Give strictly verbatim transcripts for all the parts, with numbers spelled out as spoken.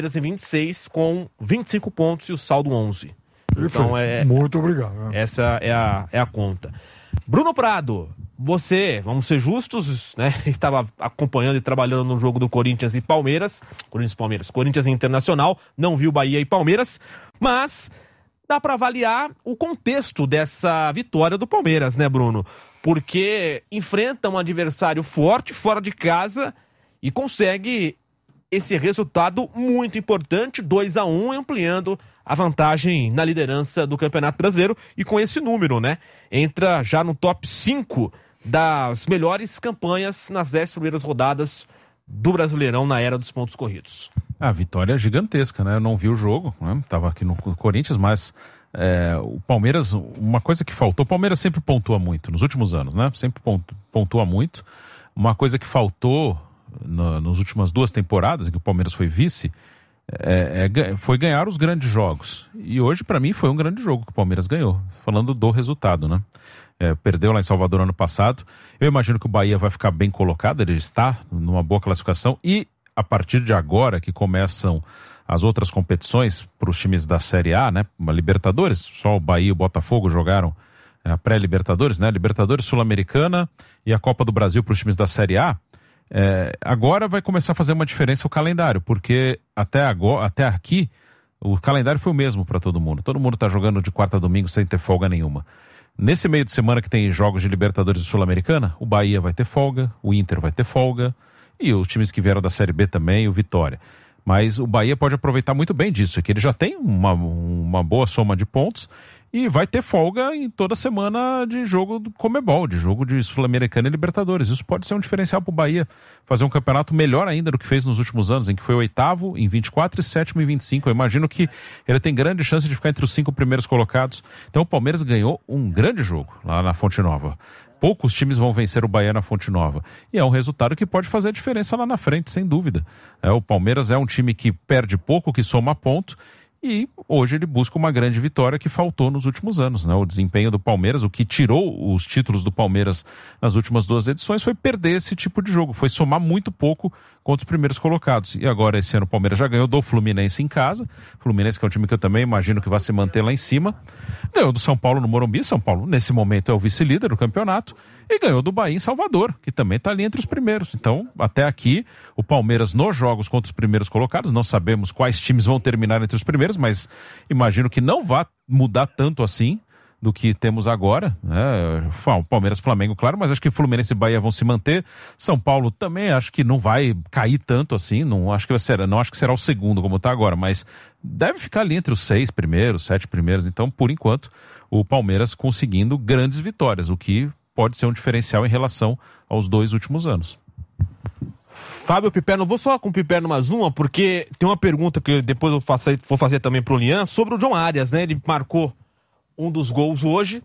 em vinte e seis com vinte e cinco pontos e o saldo onze. Então é... Muito obrigado. Né? Essa é a, é a conta. Bruno Prado, você, vamos ser justos, né? Estava acompanhando e trabalhando no jogo do Corinthians e Palmeiras. Corinthians e Palmeiras. Corinthians e Internacional. Não viu Bahia e Palmeiras. Mas dá para avaliar o contexto dessa vitória do Palmeiras, né, Bruno? Porque enfrenta um adversário forte, fora de casa, e consegue esse resultado muito importante, dois a um, ampliando a vantagem na liderança do Campeonato Brasileiro, e com esse número, né, entra já no top cinco das melhores campanhas nas dez primeiras rodadas do Brasileirão na era dos pontos corridos. A vitória é gigantesca, né? Eu não vi o jogo, né? Tava aqui no Corinthians, mas é, o Palmeiras, uma coisa que faltou, o Palmeiras sempre pontua muito, nos últimos anos, né? Sempre pontua muito. Uma coisa que faltou no, nas últimas duas temporadas, em que o Palmeiras foi vice, É, é, foi ganhar os grandes jogos. E hoje, para mim, foi um grande jogo que o Palmeiras ganhou. Falando do resultado, né? É, perdeu lá em Salvador ano passado. Eu imagino que o Bahia vai ficar bem colocado, ele está numa boa classificação. E a partir de agora, que começam as outras competições para os times da Série A, né? Uma Libertadores, só o Bahia e o Botafogo jogaram a pré-Libertadores, né? Libertadores, Sul-Americana e a Copa do Brasil para os times da Série A. É, agora vai começar a fazer uma diferença o calendário, porque até, agora, até aqui o calendário foi o mesmo para todo mundo. Todo mundo está jogando de quarta a domingo sem ter folga nenhuma. Nesse meio de semana que tem jogos de Libertadores e Sul-Americana, o Bahia vai ter folga, o Inter vai ter folga, e os times que vieram da Série B também, o Vitória. Mas o Bahia pode aproveitar muito bem disso, é que ele já tem uma, uma boa soma de pontos e vai ter folga em toda semana de jogo do Conmebol, de jogo de Sul-Americana e Libertadores. Isso pode ser um diferencial para o Bahia fazer um campeonato melhor ainda do que fez nos últimos anos, em que foi oitavo em vinte e quatro e sétimo em vinte e cinco. Eu imagino que ele tem grande chance de ficar entre os cinco primeiros colocados. Então o Palmeiras ganhou um grande jogo lá na Fonte Nova. Poucos times vão vencer o Bahia na Fonte Nova. E é um resultado que pode fazer a diferença lá na frente, sem dúvida. É, o Palmeiras é um time que perde pouco, que soma ponto. E hoje ele busca uma grande vitória que faltou nos últimos anos, né? O desempenho do Palmeiras, o que tirou os títulos do Palmeiras nas últimas duas edições foi perder esse tipo de jogo, foi somar muito pouco contra os primeiros colocados. E agora esse ano o Palmeiras já ganhou do Fluminense em casa, Fluminense que é um time que eu também imagino que vai se manter lá em cima, ganhou do São Paulo no Morumbi, São Paulo nesse momento é o vice-líder do campeonato, e ganhou do Bahia em Salvador, que também está ali entre os primeiros. Então, até aqui, o Palmeiras nos jogos contra os primeiros colocados, não sabemos quais times vão terminar entre os primeiros, mas imagino que não vá mudar tanto assim do que temos agora, né? O Palmeiras e Flamengo, claro, mas acho que Fluminense e Bahia vão se manter. São Paulo também acho que não vai cair tanto assim, não acho que vai ser, não acho que será o segundo como está agora, mas deve ficar ali entre os seis primeiros, sete primeiros. Então, por enquanto, o Palmeiras conseguindo grandes vitórias, o que pode ser um diferencial em relação aos dois últimos anos. Fábio Piperno, vou só com o Piperno mais uma, porque tem uma pergunta que depois eu faço, vou fazer também pro Lian, sobre o John Arias, né? Ele marcou um dos gols hoje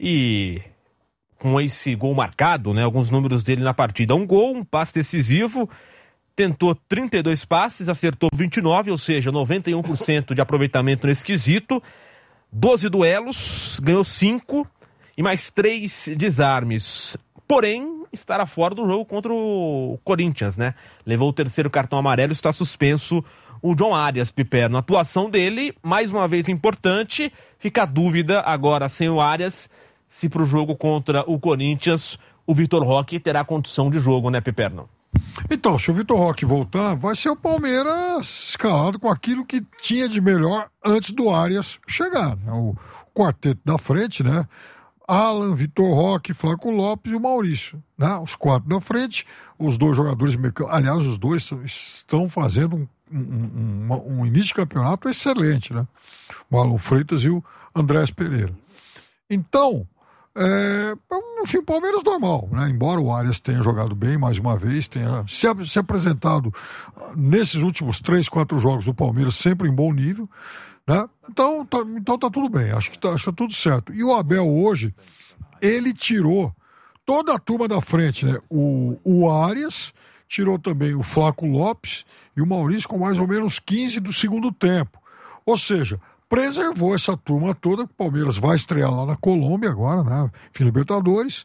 e com esse gol marcado, né? Alguns números dele na partida. Um gol, um passe decisivo, tentou trinta e dois passes, acertou vinte e nove, ou seja, noventa e um por cento de aproveitamento nesse quesito, doze duelos, ganhou cinco e mais três desarmes. Porém, estará fora do jogo contra o Corinthians, né? Levou o terceiro cartão amarelo, está suspenso o John Arias, Piperno. A atuação dele, mais uma vez importante, fica a dúvida agora sem o Arias, se para o jogo contra o Corinthians o Vitor Roque terá condição de jogo, né, Piperno? Então, se o Vitor Roque voltar, vai ser o Palmeiras escalado com aquilo que tinha de melhor antes do Arias chegar, né? O quarteto da frente, né? Alan, Vitor Roque, Flaco Lopes e o Maurício, né? Os quatro da frente, os dois jogadores mecânicos, aliás, os dois estão fazendo um, um, um, um início de campeonato excelente, né? O Alan Freitas e o Andrés Pereira. Então, é, enfim, o Palmeiras normal, né? Embora o Arias tenha jogado bem mais uma vez, tenha se, se apresentado nesses últimos três, quatro jogos do Palmeiras sempre em bom nível, né? Então, tá, então tá tudo bem, acho que tá, acho que tá tudo certo. E o Abel hoje, ele tirou toda a turma da frente, né? O, o Arias, tirou também o Flaco Lopes e o Maurício com mais ou menos quinze do segundo tempo. Ou seja, preservou essa turma toda, o Palmeiras vai estrear lá na Colômbia agora, né? Enfim, Libertadores.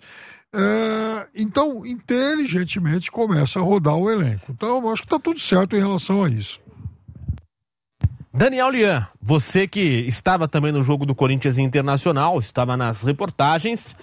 É, então, inteligentemente começa a rodar o elenco. Então, eu acho que tá tudo certo em relação a isso. Daniel Lian, você que estava também no jogo do Corinthians Internacional, estava nas reportagens,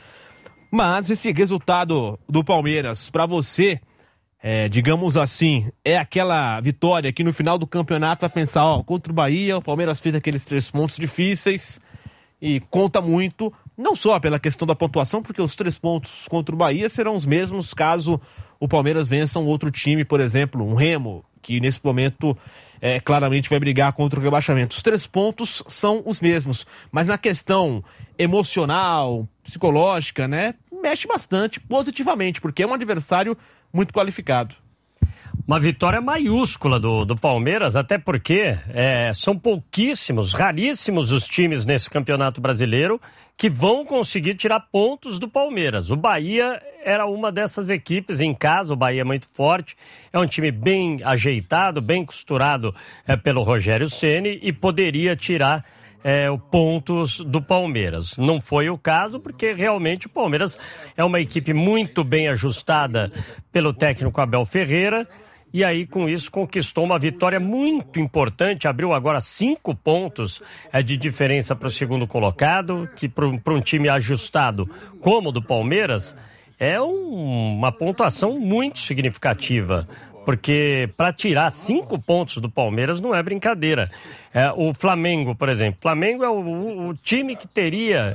mas esse resultado do Palmeiras, para você, é, digamos assim, é aquela vitória que no final do campeonato vai pensar, ó, contra o Bahia, o Palmeiras fez aqueles três pontos difíceis e conta muito, não só pela questão da pontuação, porque os três pontos contra o Bahia serão os mesmos caso o Palmeiras vença um outro time, por exemplo, um Remo, que nesse momento é, claramente vai brigar contra o rebaixamento. Os três pontos são os mesmos, mas na questão emocional, psicológica, né, mexe bastante positivamente, porque é um adversário muito qualificado. Uma vitória maiúscula do, do Palmeiras, até porque é, são pouquíssimos, raríssimos os times nesse Campeonato Brasileiro que vão conseguir tirar pontos do Palmeiras. O Bahia era uma dessas equipes em casa, o Bahia é muito forte, é um time bem ajeitado, bem costurado é, pelo Rogério Ceni e poderia tirar é, pontos do Palmeiras. Não foi o caso, porque realmente o Palmeiras é uma equipe muito bem ajustada pelo técnico Abel Ferreira. E aí, com isso, conquistou uma vitória muito importante, abriu agora cinco pontos é, de diferença para o segundo colocado, que para um time ajustado como o do Palmeiras, é um, uma pontuação muito significativa, porque para tirar cinco pontos do Palmeiras não é brincadeira. É, o Flamengo, por exemplo, o Flamengo é o, o time que teria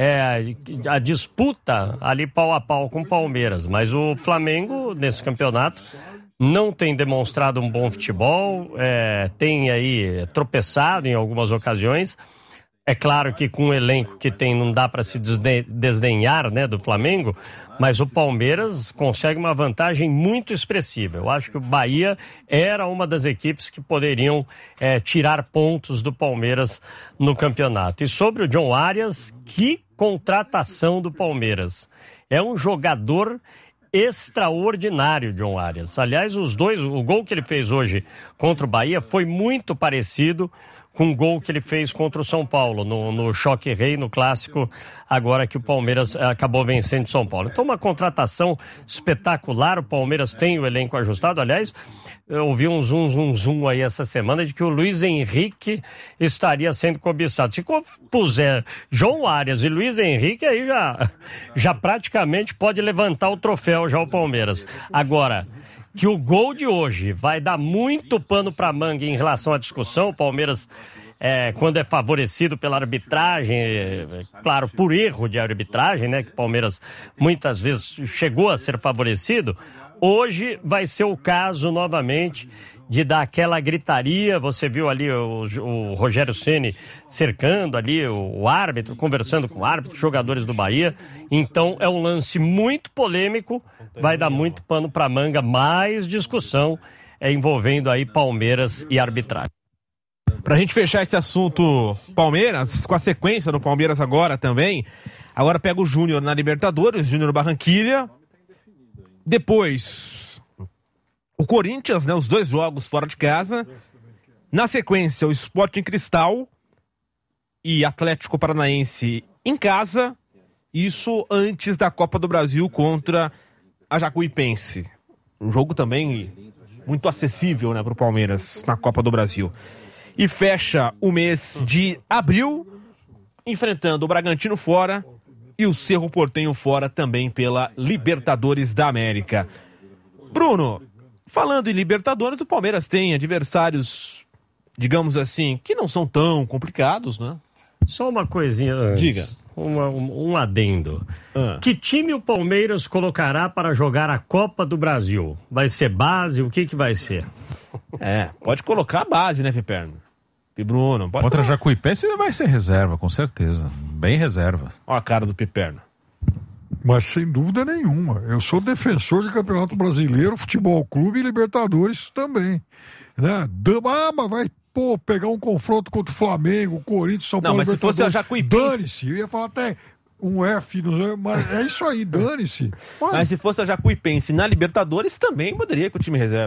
é, a disputa ali pau a pau com o Palmeiras, mas o Flamengo, nesse campeonato, não tem demonstrado um bom futebol, é, tem aí tropeçado em algumas ocasiões. É claro que com o elenco que tem não dá para se desdenhar, né, do Flamengo, mas o Palmeiras consegue uma vantagem muito expressiva. Eu acho que o Bahia era uma das equipes que poderiam é, tirar pontos do Palmeiras no campeonato. E sobre o John Arias, que contratação do Palmeiras. É um jogador extraordinário, John Arias. Aliás, os dois, o gol que ele fez hoje contra o Bahia foi muito parecido com o gol que ele fez contra o São Paulo, no, no Choque Rei, no Clássico, agora que o Palmeiras acabou vencendo o São Paulo. Então, uma contratação espetacular, o Palmeiras tem o elenco ajustado. Aliás, eu ouvi um zoom, zoom, zoom aí essa semana de que o Luiz Henrique estaria sendo cobiçado. Se puser João Arias e Luiz Henrique, aí já, já praticamente pode levantar o troféu já o Palmeiras. Agora, que o gol de hoje vai dar muito pano para manga em relação à discussão. O Palmeiras, é, quando é favorecido pela arbitragem, é, claro, por erro de arbitragem, né, que o Palmeiras muitas vezes chegou a ser favorecido, hoje vai ser o caso novamente de dar aquela gritaria. Você viu ali o, o Rogério Ceni cercando ali o, o árbitro, conversando com o árbitro, jogadores do Bahia. Então é um lance muito polêmico, vai dar muito pano para manga, mais discussão é, envolvendo aí Palmeiras e arbitragem. Pra gente fechar esse assunto Palmeiras, com a sequência do Palmeiras agora também, agora pega o Júnior na Libertadores, Júnior Barranquilla, depois o Corinthians, né, os dois jogos fora de casa. Na sequência, o Sporting Cristal e Atlético Paranaense em casa. Isso antes da Copa do Brasil contra a Jacuipense. Um jogo também muito acessível, né, para o Palmeiras na Copa do Brasil. E fecha o mês de abril enfrentando o Bragantino fora e o Cerro Porteño fora também pela Libertadores da América. Bruno, falando em Libertadores, o Palmeiras tem adversários, digamos assim, que não são tão complicados, né? Só uma coisinha antes. Diga. Uma, um, um adendo. Ah. Que time o Palmeiras colocará para jogar a Copa do Brasil? Vai ser base? O que que vai ser? É, pode colocar a base, né, Piperno? E Bruno, pode Contra a colocar. Jacuipense vai ser reserva, com certeza. Bem reserva. Olha a cara do Piperno. Mas sem dúvida nenhuma. Eu sou defensor de Campeonato Brasileiro, Futebol Clube e Libertadores também. Né? Ah, mas vai pô, pegar um confronto contra o Flamengo, Corinthians, São Não, Paulo, mas se fosse a Jacuipense... Dane-se. Eu ia falar até um F, não sei, mas é isso aí, dane-se. Mas... mas se fosse a Jacuipense na Libertadores, também poderia com o time reserva.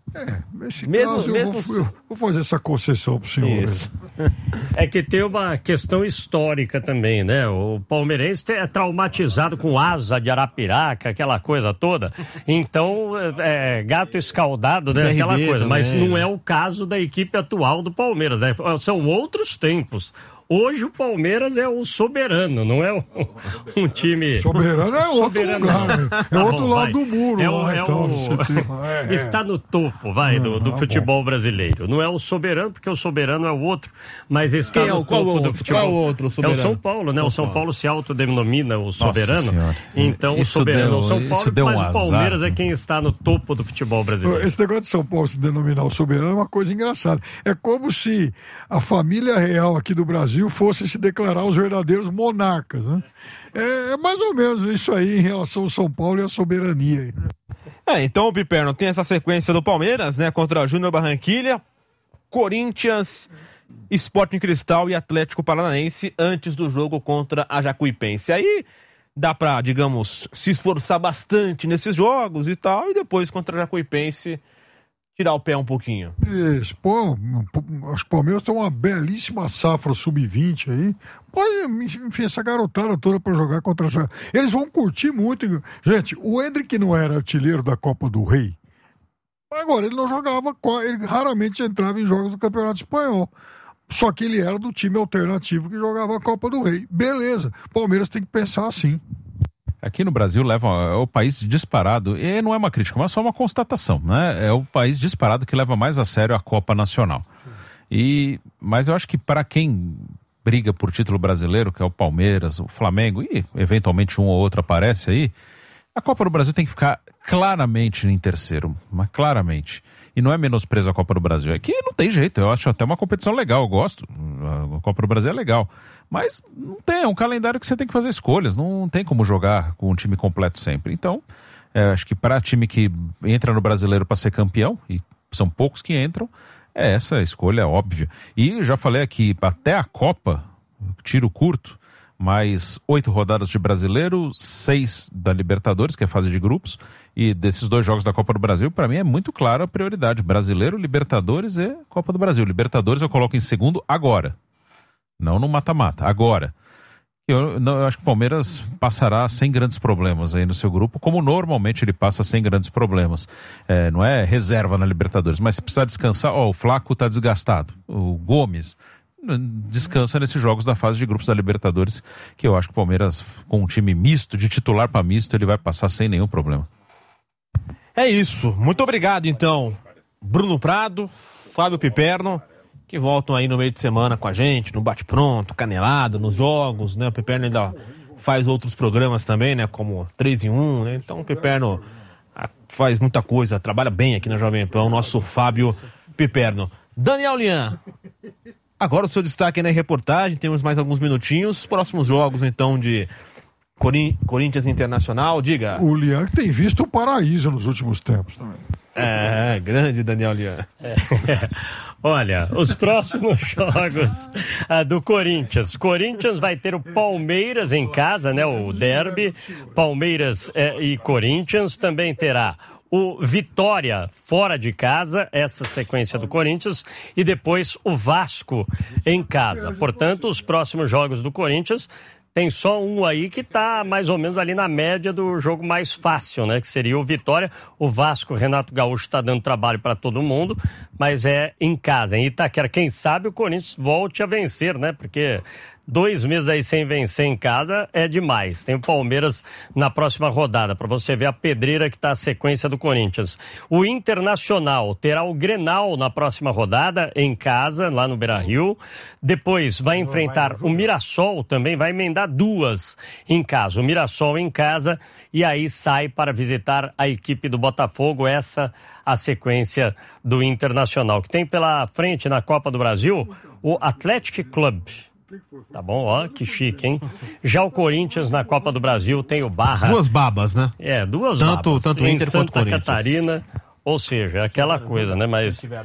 É, nesse mesmo, caso mesmo eu, vou, eu vou fazer essa concessão pro senhor. Isso. É que tem uma questão histórica também, né? O palmeirense é traumatizado com asa de Arapiraca, aquela coisa toda. Então, é, gato escaldado, né? Aquela coisa. também. Mas não é o caso da equipe atual do Palmeiras, né? São outros tempos. Hoje o Palmeiras é o soberano, não é um, um time... Soberano é outro Soberano. lugar, né? É Tá outro bom, lado vai. do muro é lá, o, é então. o... Você tem- é, é. Está no topo, vai, do, do Ah, futebol brasileiro. Não é o soberano, porque o soberano é o outro, mas está Quem é no o- qual topo outro? do futebol. Qual outro é o soberano? São Paulo, né? São o São Paulo. Paulo se autodenomina o soberano. Senhora. Então Isso o soberano é o deu- São isso Paulo, deu um mas o Palmeiras azar. é quem está no topo do futebol brasileiro. Esse negócio de São Paulo se denominar o soberano é uma coisa engraçada. É como se a família real aqui do Brasil fosse se declarar os verdadeiros monarcas, né? É, é mais ou menos isso aí em relação ao São Paulo e à soberania. aí, né? É, então o Piperno tem essa sequência do Palmeiras, né? Contra o Júnior Barranquilha, Corinthians, Sporting Cristal e Atlético Paranaense antes do jogo contra a Jacuipense. Aí dá pra, digamos, se esforçar bastante nesses jogos e tal, e depois contra a Jacuipense tirar o pé um pouquinho. Isso, pô, acho que o Palmeiras tem uma belíssima safra sub vinte aí. Pode, enfim, essa garotada toda pra jogar contra a... Eles vão curtir muito. Gente, o Endrick não era artilheiro da Copa do Rei. Agora, ele não jogava, ele raramente entrava em jogos do Campeonato Espanhol. Só que ele era do time alternativo que jogava a Copa do Rei. Beleza, Palmeiras tem que pensar assim. Aqui no Brasil leva é o país disparado, e não é uma crítica, mas só uma constatação, né? É o país disparado que leva mais a sério a Copa Nacional. E, mas eu acho que para quem briga por título brasileiro, que é o Palmeiras, o Flamengo, e eventualmente um ou outro aparece aí, a Copa do Brasil tem que ficar claramente em terceiro, mas claramente. E não é menosprezo a Copa do Brasil, é que não tem jeito, eu acho até uma competição legal, eu gosto, a Copa do Brasil é legal. Mas não tem, é um calendário que você tem que fazer escolhas, não tem como jogar com um time completo sempre. Então, é, acho que para time que entra no brasileiro para ser campeão, e são poucos que entram, é essa a escolha óbvia. E já falei aqui, até a Copa, tiro curto, mais oito rodadas de brasileiro, seis da Libertadores, que é a fase de grupos, e desses dois jogos da Copa do Brasil, para mim é muito clara a prioridade. Brasileiro, Libertadores e Copa do Brasil. Libertadores eu coloco em segundo agora. Não no mata-mata, agora. Eu, não, eu acho que o Palmeiras passará sem grandes problemas aí no seu grupo, como normalmente ele passa sem grandes problemas. É, não é reserva na Libertadores, mas se precisar descansar, ó, o Flaco tá desgastado, o Gomes descansa nesses jogos da fase de grupos da Libertadores, que eu acho que o Palmeiras, com um time misto, de titular para misto, ele vai passar sem nenhum problema. É isso. Muito obrigado, então, Bruno Prado, Fábio Piperno, que voltam aí no meio de semana com a gente, no bate-pronto, canelada, nos jogos, né? O Piperno ainda faz outros programas também, né? Como três em um, né? Então o Piperno faz muita coisa, trabalha bem aqui na Jovem Pan, o nosso Fábio Piperno. Daniel Lian, agora o seu destaque aí na reportagem, temos mais alguns minutinhos. Próximos jogos, então, de Corin- Corinthians Internacional, diga. O Lian tem visto o paraíso nos últimos tempos também. É, grande Daniel Lian. É. Olha, os próximos jogos ah, do Corinthians. Corinthians vai ter o Palmeiras em casa, né? O derby. Palmeiras é, e Corinthians. Também terá o Vitória fora de casa, essa sequência do Corinthians, e depois o Vasco em casa. Portanto, os próximos jogos do Corinthians tem só um aí que tá mais ou menos ali na média do jogo mais fácil, né? Que seria o Vitória. O Vasco, Renato Gaúcho está dando trabalho para todo mundo, mas é em casa, em Itaquera. Quem sabe o Corinthians volte a vencer, né? Porque dois meses aí sem vencer em casa é demais. Tem o Palmeiras na próxima rodada, para você ver a pedreira que tá a sequência do Corinthians. O Internacional terá o Grenal na próxima rodada, em casa, lá no Beira-Rio. Depois vai enfrentar o Mirassol também, vai emendar duas em casa. O Mirassol em casa e aí sai para visitar a equipe do Botafogo. Essa a sequência do Internacional, que tem pela frente na Copa do Brasil o Athletic Club. Tá bom, ó, que chique, hein? Já o Corinthians na Copa do Brasil tem o Barra. Duas babas, né? É, duas Tanto- babas. tanto o em Inter quanto o Santa Corinthians. Catarina, ou seja, aquela coisa, né? Mas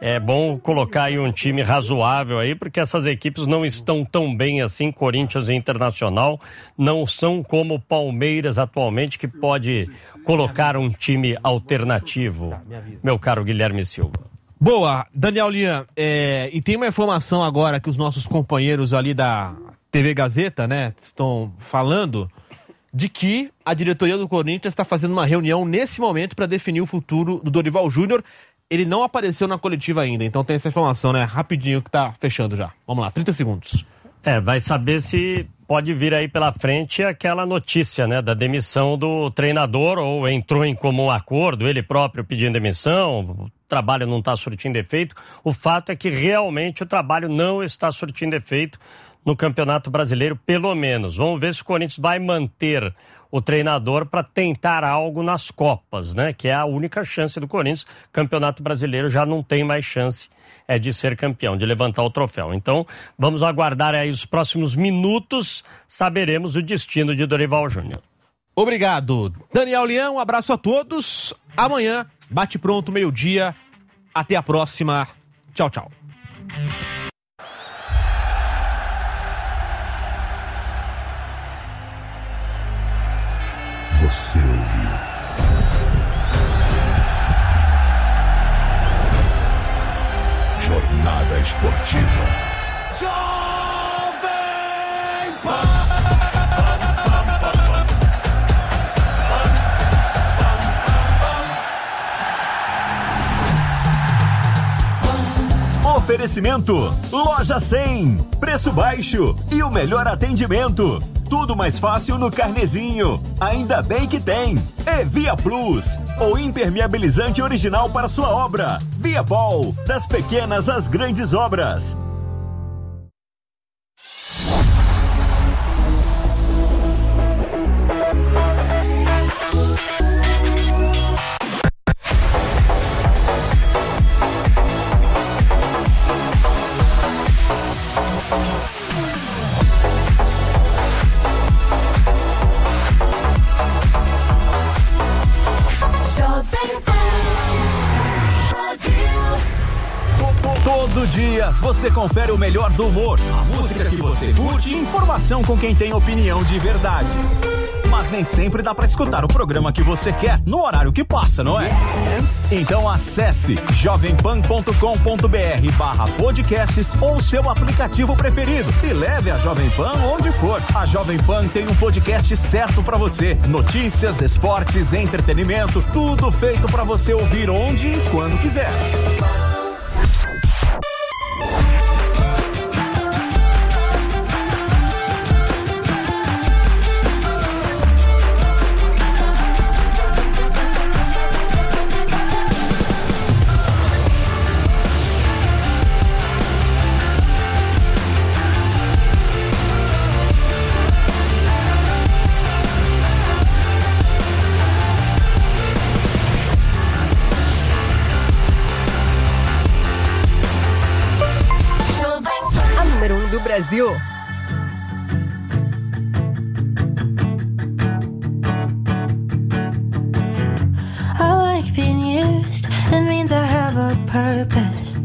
é bom colocar aí um time razoável aí, porque essas equipes não estão tão bem assim, Corinthians e Internacional, não são como o Palmeiras atualmente, que pode colocar um time alternativo, meu caro Guilherme Silva. Boa, Daniel Lian, é, e tem uma informação agora que os nossos companheiros ali da T V Gazeta, né, estão falando de que a diretoria do Corinthians está fazendo uma reunião nesse momento para definir o futuro do Dorival Júnior. Ele não apareceu na coletiva ainda, então tem essa informação, né? Rapidinho que tá fechando já. Vamos lá, trinta segundos. É, vai saber se pode vir aí pela frente aquela notícia, né? Da demissão do treinador, ou entrou em comum acordo, ele próprio pedindo demissão, o trabalho não está surtindo efeito. O fato é que realmente o trabalho não está surtindo efeito no Campeonato Brasileiro, pelo menos. Vamos ver se o Corinthians vai manter o treinador para tentar algo nas Copas, né? Que é a única chance do Corinthians. Campeonato Brasileiro já não tem mais chance é, de ser campeão, de levantar o troféu. Então, vamos aguardar aí os próximos minutos, saberemos o destino de Dorival Júnior. Obrigado, Daniel Lian, um abraço a todos. Amanhã, bate pronto, meio-dia. Até a próxima. Tchau, tchau. Você ouviu? Jornada Esportiva. Jovem Pan! Oferecimento Loja cem, preço baixo e o melhor atendimento. Tudo mais fácil no Carnezinho. Ainda bem que tem. É Via Plus, o impermeabilizante original para sua obra. Via Pol, das pequenas às grandes obras. Todo dia você confere o melhor do humor, a música que você curte e informação com quem tem opinião de verdade. Mas nem sempre dá pra escutar o programa que você quer no horário que passa, não é? Yes. Então acesse jovempan ponto com ponto br barra podcasts ou seu aplicativo preferido e leve a Jovem Pan onde for. A Jovem Pan tem um podcast certo pra você. Notícias, esportes, entretenimento, tudo feito pra você ouvir onde e quando quiser. Brasil. I like being used. It means I have a purpose.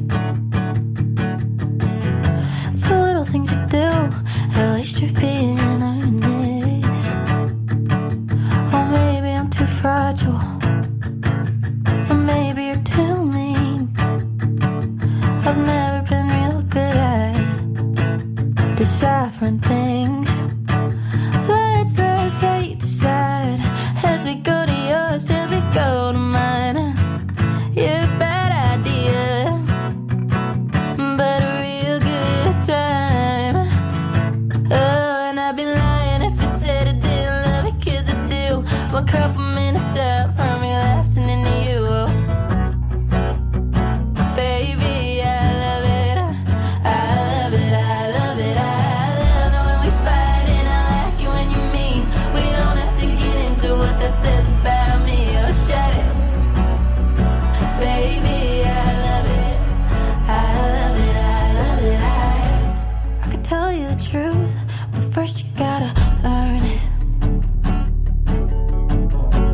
It's the little things you do. At least you're being earnest. Or maybe I'm too fragile. Or maybe you're too mean. I've never been real good at deciphering things. Let's let fate decide as we go to yours, as we go to mine. You're a bad idea, but a real good time. Oh, and I'd be lying if I said I didn't love it, 'cause I do. One couple minutes out from relapsing into you. Baby, I love it, I love it, I love it, I that says about me, or shut it. Baby, I love it, I love it, I love it, I I could tell you the truth, but first you gotta earn it.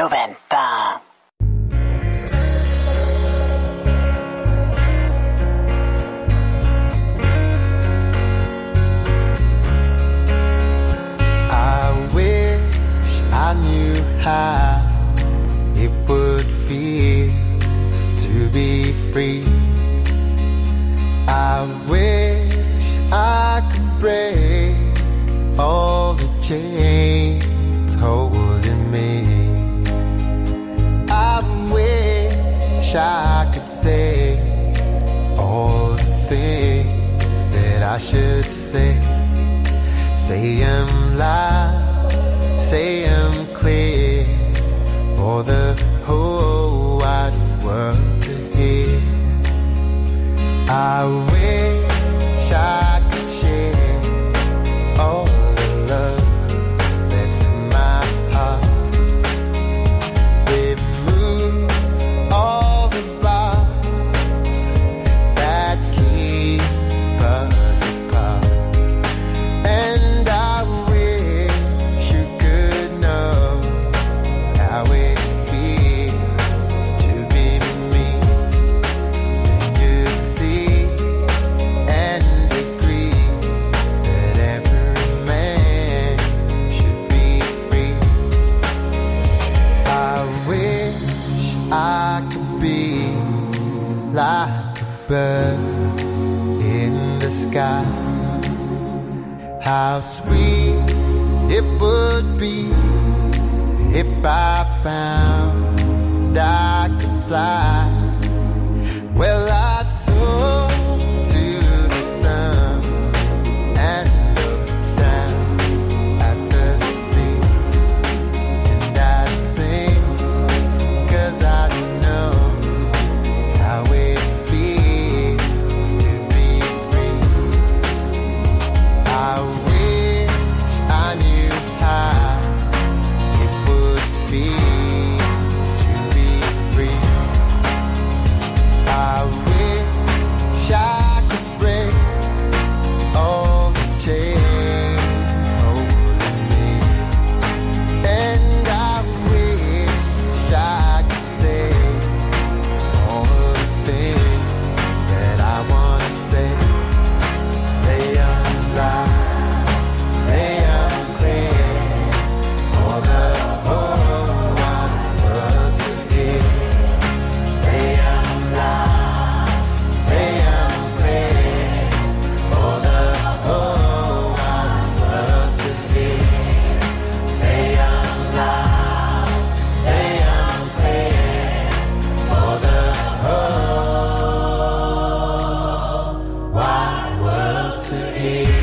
Jovem Pan. I wish I knew how it would feel to be free. I wish I could break all the chains holding me. I wish I could say all the things that I should say. Say 'em loud, say 'em clear, for the whole wide world to hear. I wish I could share all the love that's in my heart. Remove all the bars that keep us apart. And I wish you could know how it feels to be me. Then you'd see and agree that every man should be free. I wish I could be like a bird in the sky. How sweet it would be if I found I could fly. Well, I'd soar to the sun and look down at the sea. And I'd sing, 'cause I know how it feels to be free. I wish I knew how it would feel to be free. I wish I could break all the chains holding me. And I wish I could say all the things that I want to say. Say 'em loud, say 'em clear, for the whole wide world to hear. Say 'em loud, say 'em clear, for the whole wide world to hear. Say 'em loud, say 'em clear, for the whole wide world to hear.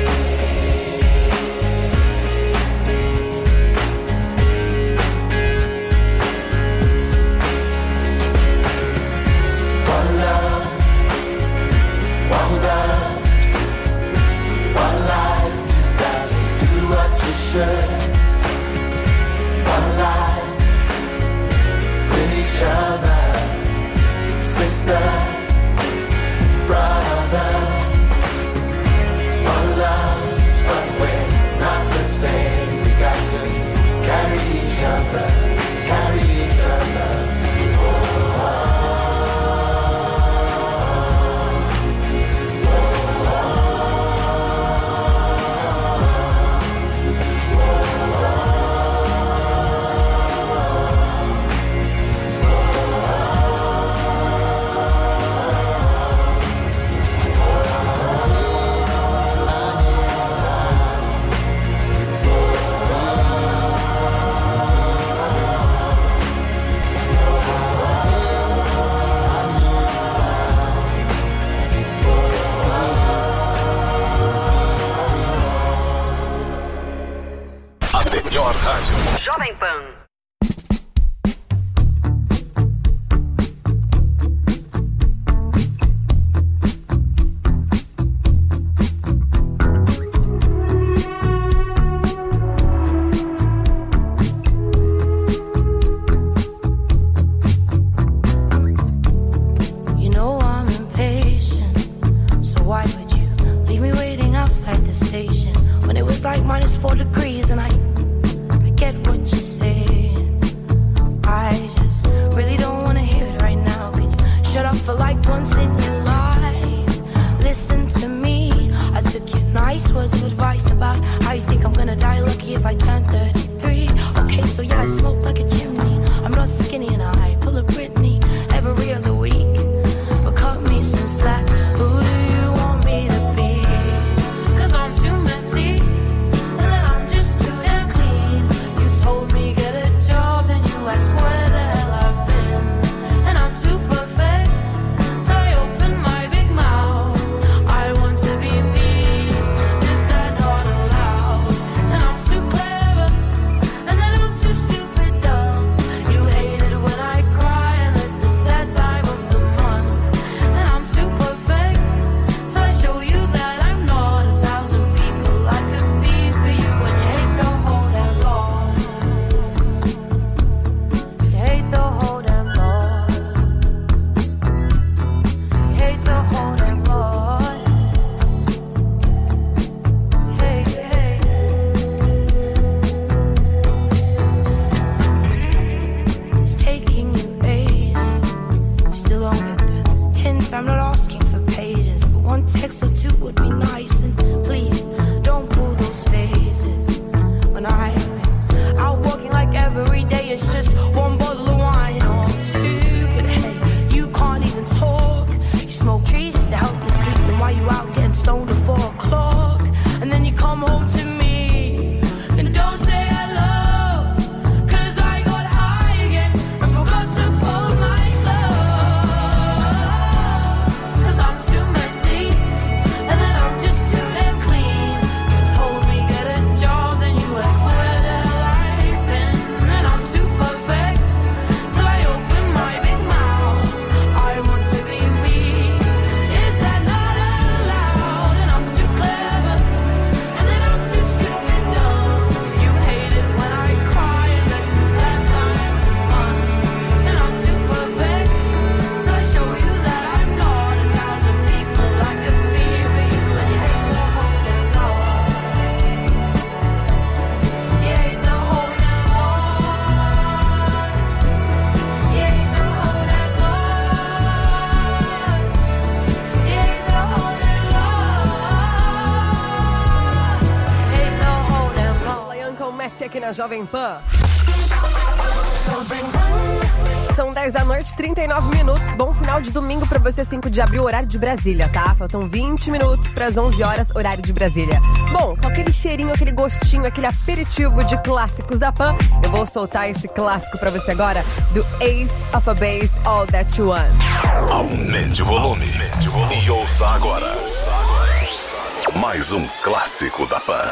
One love, one blood, one life. You got to do what you should. One life with each other, sisters, brothers. One love, but we're not the same. We got to carry each other, carry each other. A melhor rádio. Jovem Pan. You know I'm impatient, so why would you leave me waiting outside the station when it was like minus four degrees and I, I get what you say. Esquece aqui na Jovem Pan. São dez da noite, trinta e nove minutos. Bom final de domingo pra você, cinco de abril, horário de Brasília, tá? Faltam vinte minutos pras onze horas, horário de Brasília. Bom, com aquele cheirinho, aquele gostinho, aquele aperitivo de clássicos da Pan, eu vou soltar esse clássico pra você agora, do Ace of a Base, All That You Want. Aumente o volume, aumente o volume e ouça agora. Mais um clássico da Pan.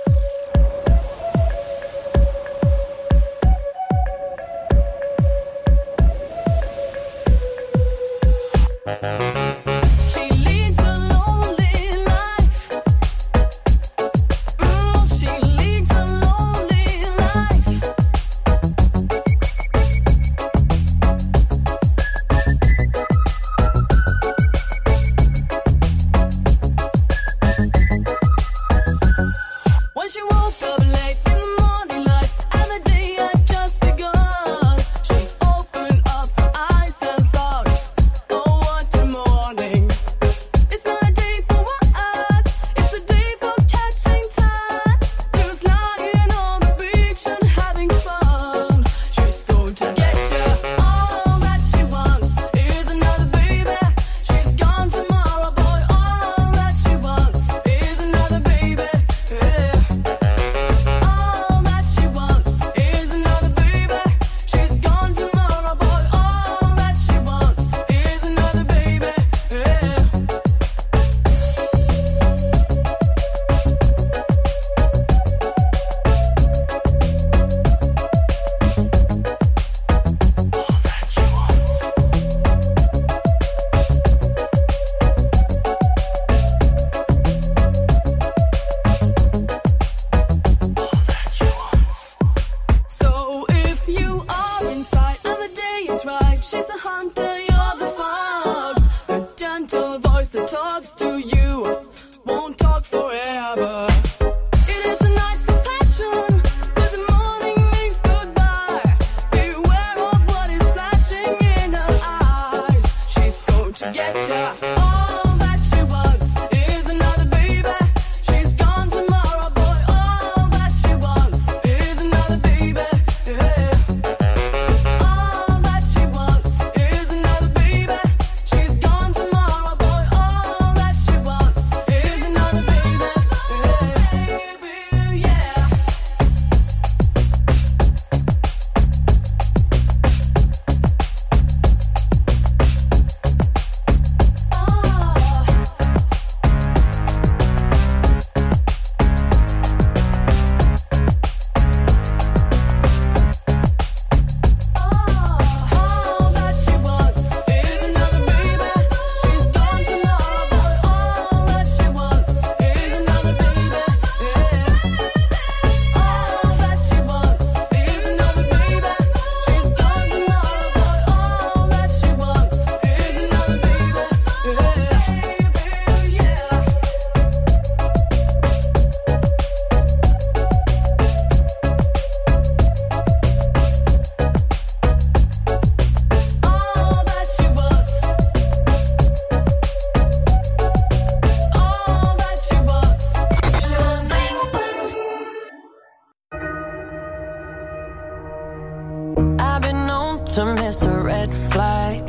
to miss a red flag.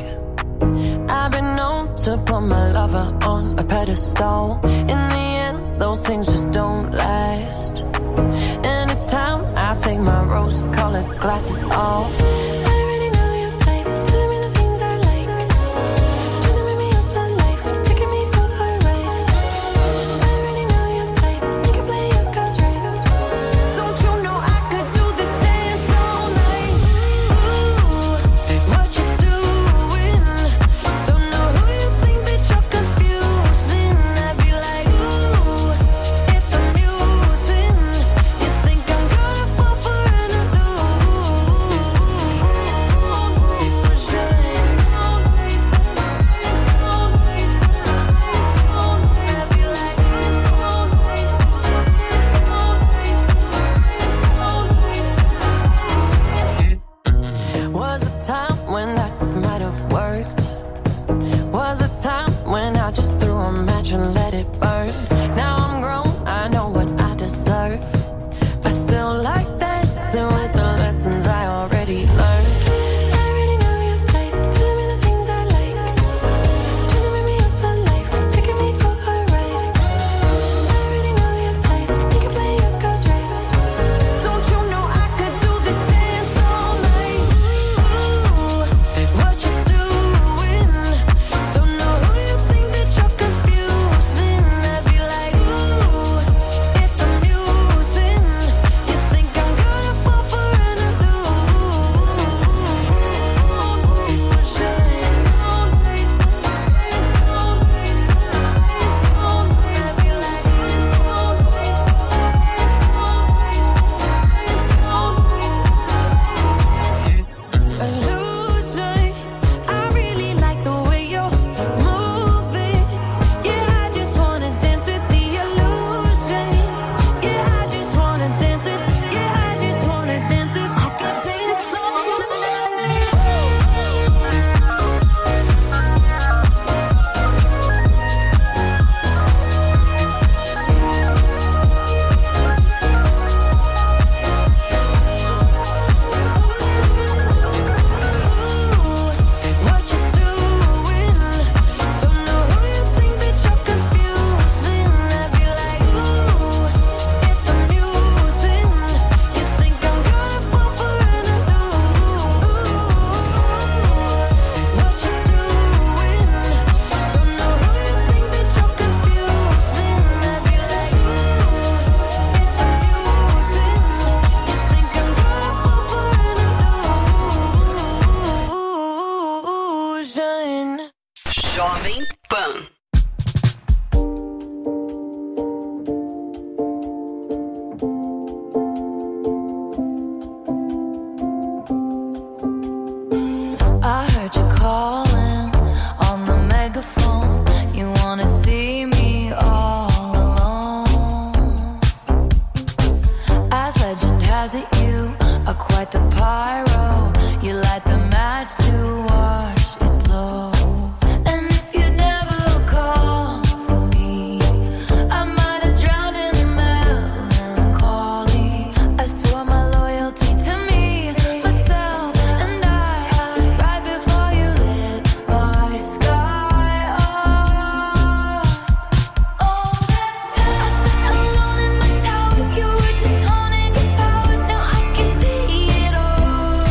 I've been known to put my lover on a pedestal. In the end, those things just don't last. And it's time I take my rose-colored glasses off. Like that. surprised that you are quite the pyro. You light the match to watch it blow. And if you'd never call for me, I might have drowned in melancholy. I swore my loyalty to me, myself, and I, right before you lit my sky up. All that time I sat alone in my tower, you were just honing your powers. Now I can see it all.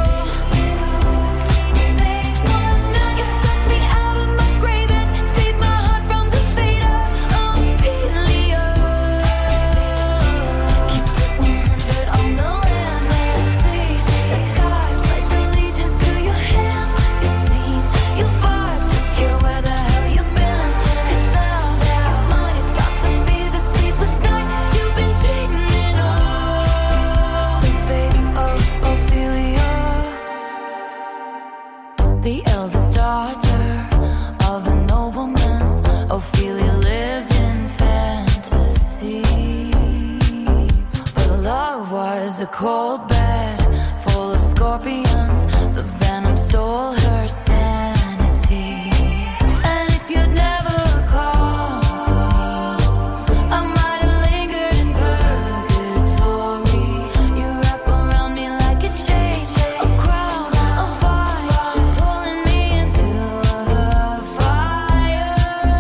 They wanna, you dug me out of my grave and saved my heart from the fate of Ophelia. Keep it one hundred on the land, may I see the sky, pledge allegiance to your hands, your team, your vibes, don't care where the hell you've been. 'Cause now, your mind, it's about to be the sleepless night you've been dreaming of. The fate of Ophelia, the eldest daughter of a nobleman. Ophelia lived in fantasy, but love was a cold bed full of scorpions. The venom stole her sanity. And if you'd never called for me, I might have lingered in purgatory. You wrap around me like a chain, a crown, a vine, pulling me into the fire.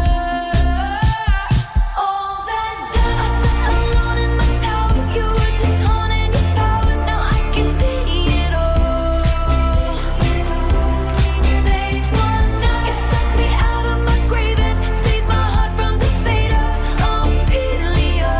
All that time I sat alone in my tower, you were just honing your powers. Now I can see it all. They wanna, you dug me out of my grave and saved my heart from the fate of Ophelia.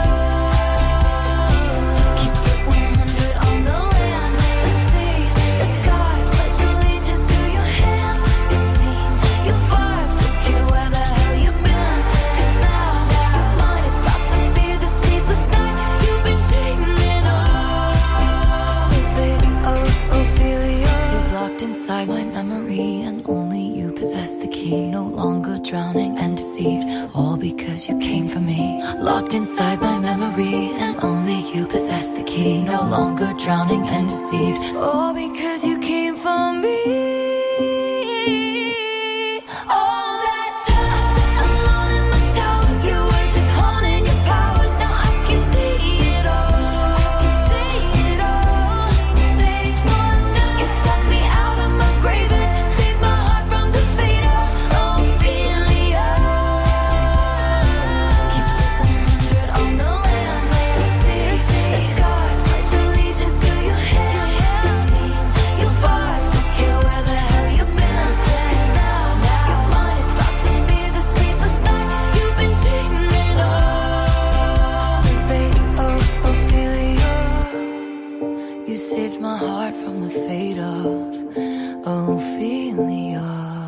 Keep it one hundred on the land, may I see the sky, pledge allegiance to your hands, your team, your vibes, don't care where the hell you've been. 'Cause now, your mind, it's about to be the sleepless night you've been dreaming of. The fate of Ophelia is locked inside my memory, and only you possess the key. No longer drowning and deceived, all because you came for me. Locked inside my memory, and only you possess the key. No longer drowning and deceived, all because you came for me. All that time I sat alone in my tower, you were just honing your powers. Now I can see it all. I can see it all. They wanna, you dug me out of my grave and saved my heart from the fate of Ophelia. Keep it one hundred on the land, may I see the sky, pledge allegiance to your hands, your team, your vibes, don't care where the hell you've been. 'Cause now, your mind, it's about to be the sleepless night you've been dreaming of. The fate of Ophelia, you saved my heart from the fate of Ophelia.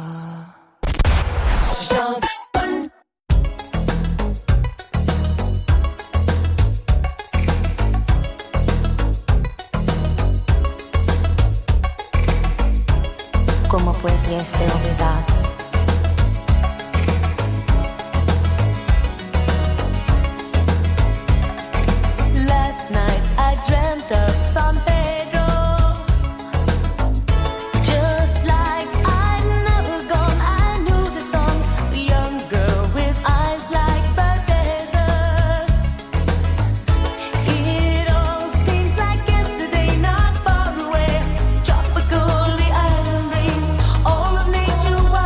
¿Cómo pudiese olvidar? Last night I dreamt of San Pedro, just like I'd never gone. I knew the song, a young girl with eyes like the desert. It all seems like yesterday, not far away. Tropical, the island breeze, all of nature.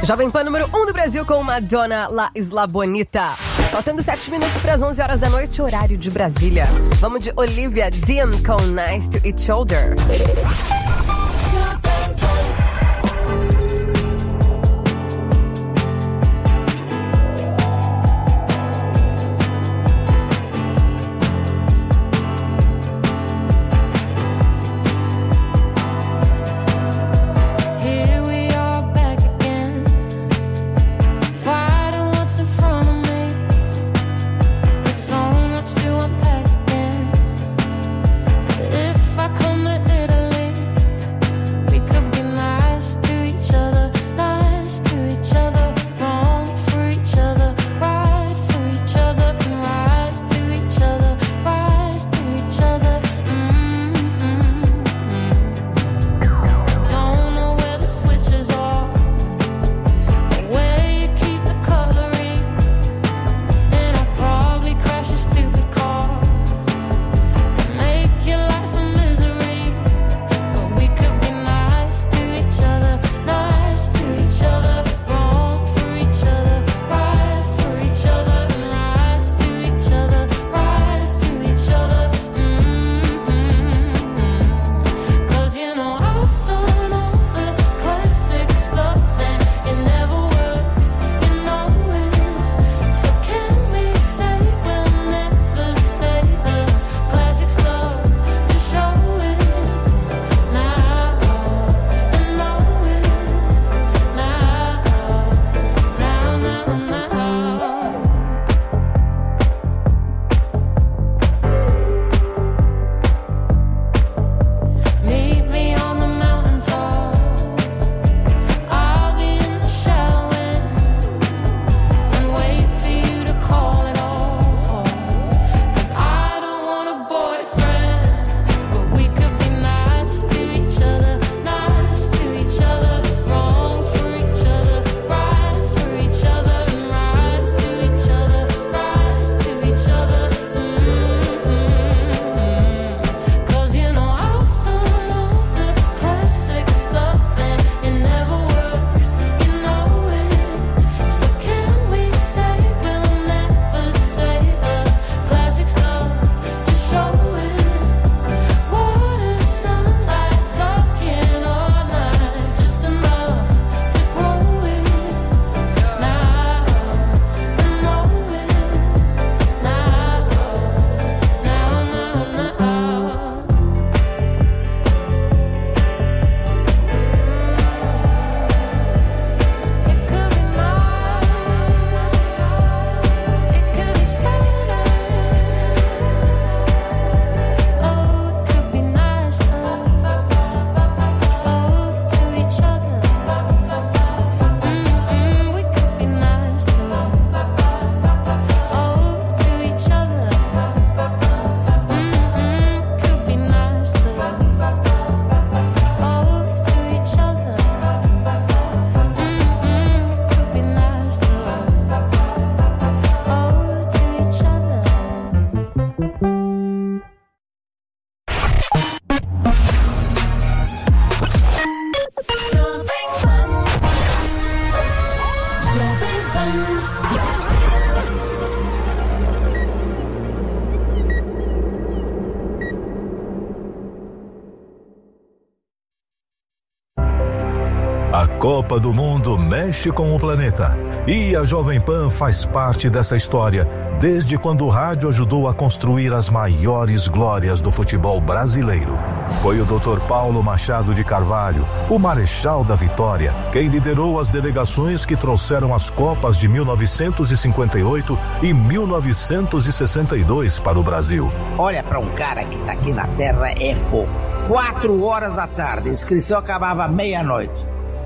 Jovem Pan número um do Brasil com Madonna, La Isla Bonita. Faltando sete minutos para as onze horas da noite, horário de Brasília. Vamos de Olivia Dean com Nice to Each Other. A Copa do Mundo mexe com o planeta e a Jovem Pan faz parte dessa história desde quando o rádio ajudou a construir as maiores glórias do futebol brasileiro. Foi o doutor Paulo Machado de Carvalho, o Marechal da Vitória, quem liderou as delegações que trouxeram as Copas de mil novecentos e cinquenta e oito e mil novecentos e sessenta e dois para o Brasil. Olha, para um cara que tá aqui na Terra é fogo. Quatro horas da tarde, a inscrição acabava meia-noite.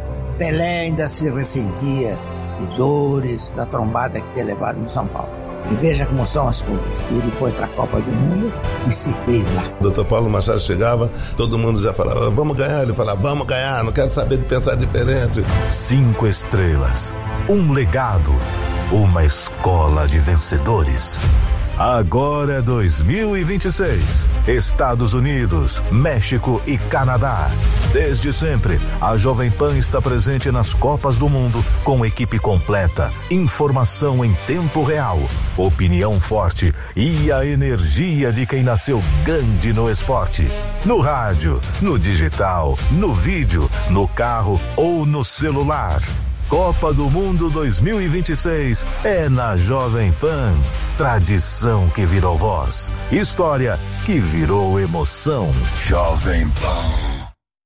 Pelé ainda se ressentia de dores da trombada que tinha levado em São Paulo. E veja como são as coisas. Ele foi para a Copa do Mundo e se fez lá. O doutor Paulo Machado chegava, todo mundo já falava, vamos ganhar. Ele falava, vamos ganhar, não quero saber de pensar diferente. Cinco estrelas, um legado, uma escola de vencedores. Agora é dois mil e vinte e seis. Estados Unidos, México e Canadá. Desde sempre, a Jovem Pan está presente nas Copas do Mundo com equipe completa, informação em tempo real, opinião forte e a energia de quem nasceu grande no esporte. No rádio, no digital, no vídeo, no carro ou no celular. Copa do Mundo dois mil e vinte e seis é na Jovem Pan. Tradição que virou voz. História que virou emoção. Jovem Pan.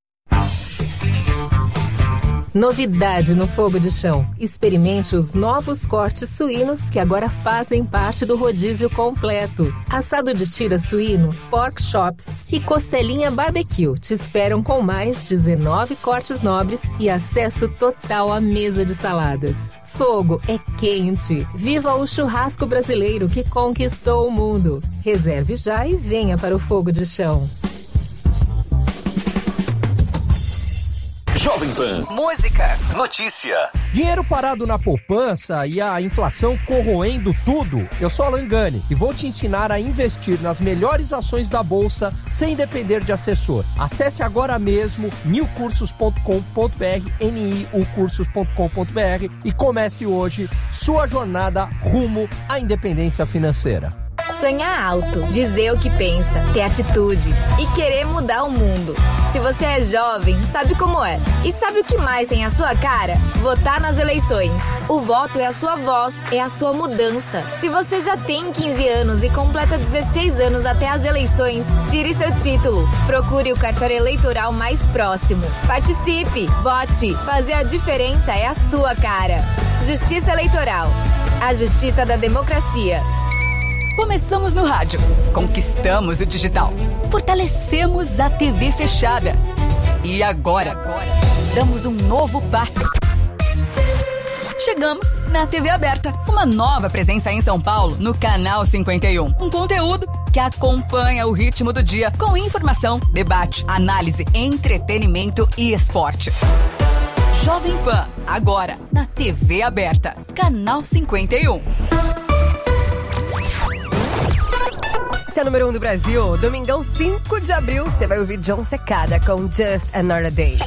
Novidade no fogo de chão. Experimente os novos cortes suínos que agora fazem parte do rodízio completo. Assado de tira suíno, pork chops e costelinha barbecue te esperam com mais dezenove cortes nobres e acesso total à mesa de saladas. Fogo é quente. Viva o churrasco brasileiro que conquistou o mundo. Reserve já e venha para o fogo de chão. Jovem Pan. Música. Notícia. Dinheiro parado na poupança e a inflação corroendo tudo. Eu sou Alan Gani e vou te ensinar a investir nas melhores ações da Bolsa sem depender de assessor. Acesse agora mesmo new cursos ponto com ponto b r, n i u cursos ponto com ponto b r e comece hoje sua jornada rumo à independência financeira. Sonhar alto, dizer o que pensa, ter atitude e querer mudar o mundo. Se você é jovem, sabe como é. E sabe o que mais tem a sua cara? Votar nas eleições. O voto é a sua voz, é a sua mudança. Se você já tem quinze anos e completa dezesseis anos até as eleições, tire seu título. Procure o cartório eleitoral mais próximo. Participe, vote. Fazer a diferença é a sua cara. Justiça Eleitoral. A justiça da democracia. Começamos no rádio, conquistamos o digital, fortalecemos a T V fechada. E agora, agora damos um novo passo. Chegamos na T V aberta, uma nova presença em São Paulo, no Canal cinquenta e um. Um conteúdo que acompanha o ritmo do dia, com informação, debate, análise, entretenimento e esporte. Jovem Pan, agora na T V aberta, Canal cinquenta e um. Esse é o número um do Brasil. Domingão, cinco de abril, você vai ouvir John Secada com Just Another Day.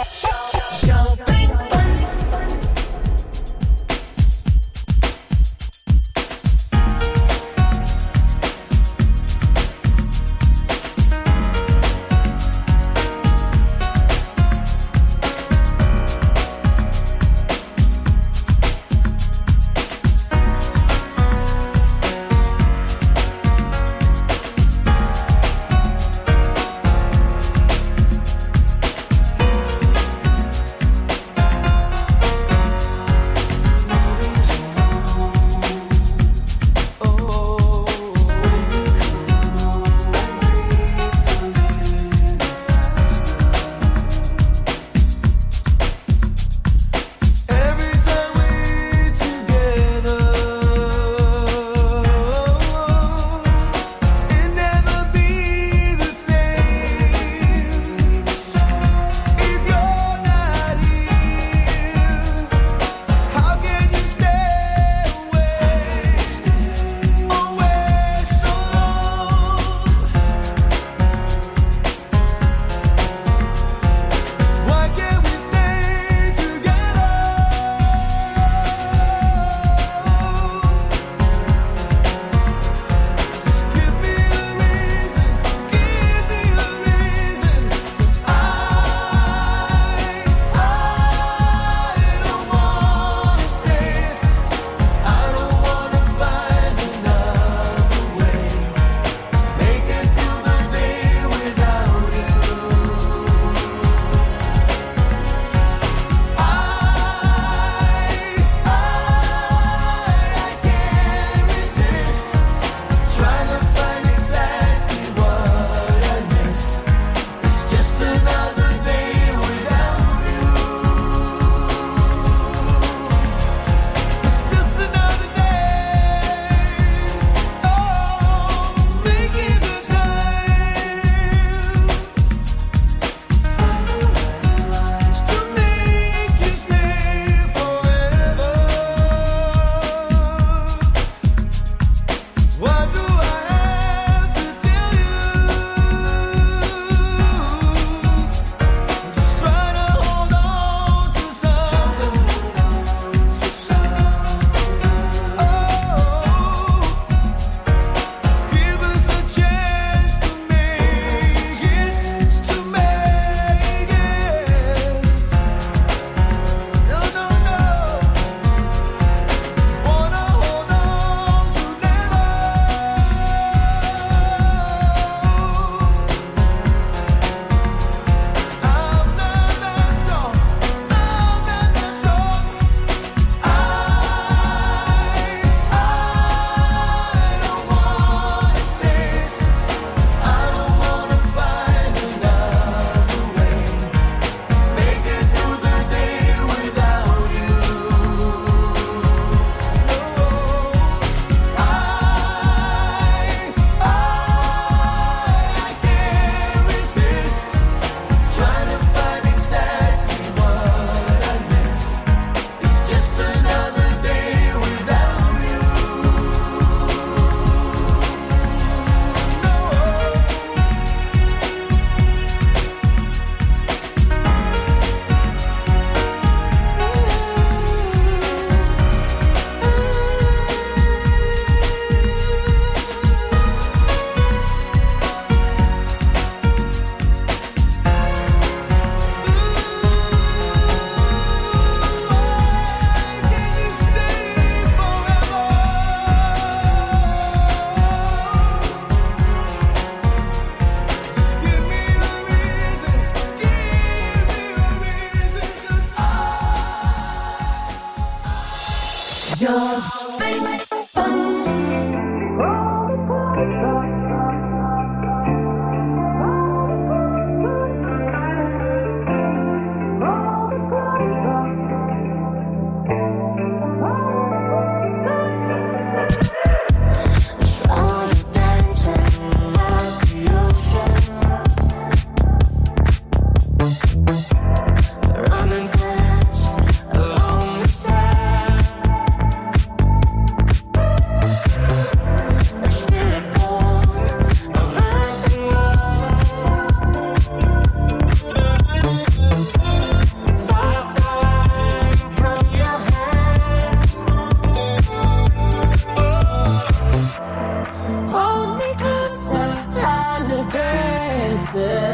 closer.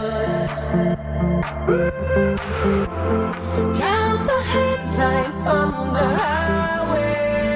Count the headlights on the highway.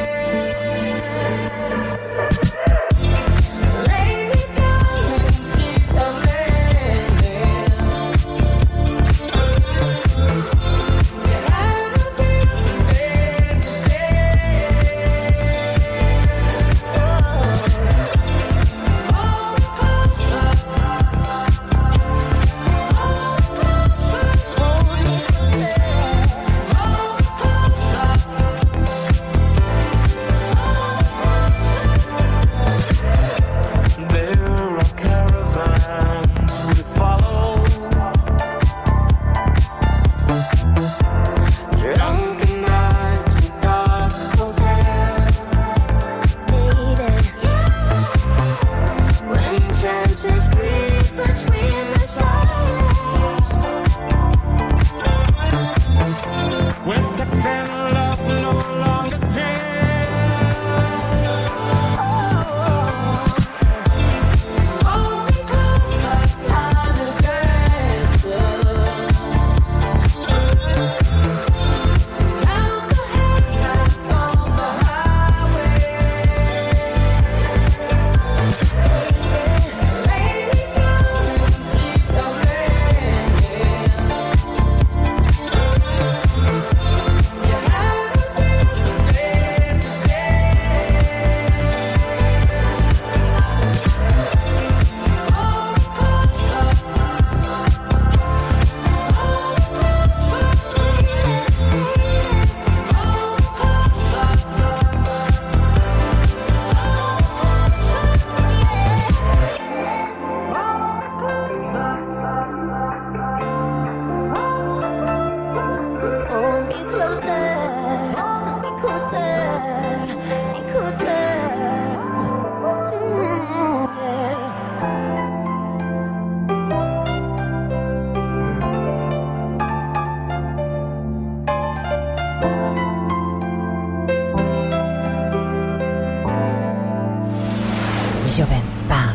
Jovem Pan.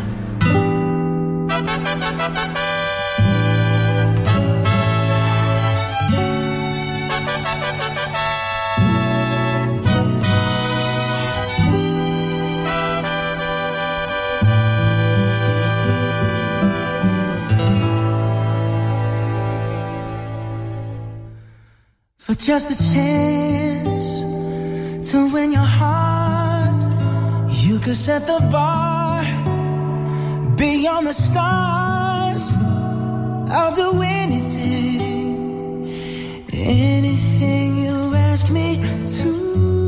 For just a chance to win your heart, you could set the bar beyond the stars. I'll do anything, anything you ask me to.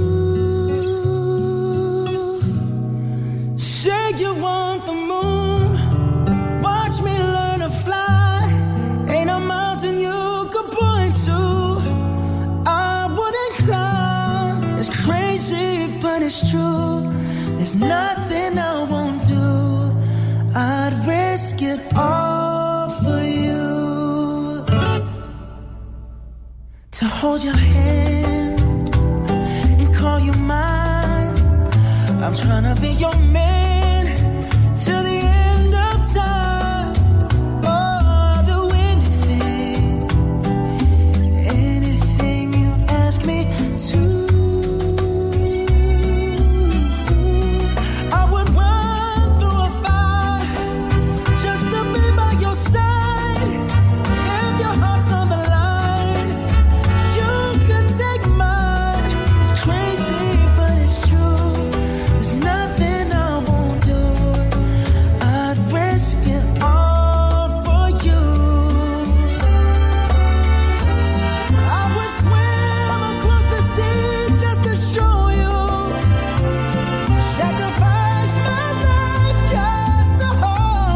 Say you want the moon, watch me learn to fly. Ain't a mountain you could point to it's crazy, but it's true. There's nothing I won't do. I'd risk it all for you. To hold your hand and call you mine. I'm trying to be your man.